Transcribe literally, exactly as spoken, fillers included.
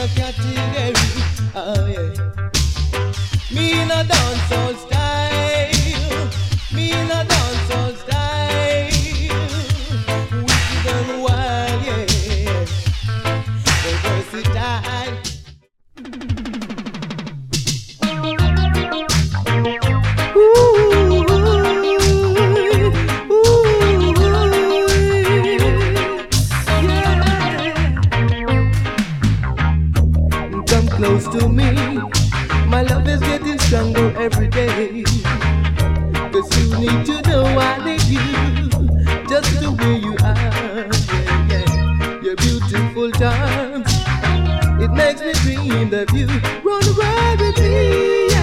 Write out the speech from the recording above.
a category. Oh yeah. Me in a dancehall style. Me in a dancehall style. Wicked and wild, yeah. So versatile. Ooh, ooh, yeah. Come close to me. My love is getting stronger every day. Cause you need to know I need you just the way you are. Yeah, yeah. Your beautiful charms, it makes me dream of you. Run away with me.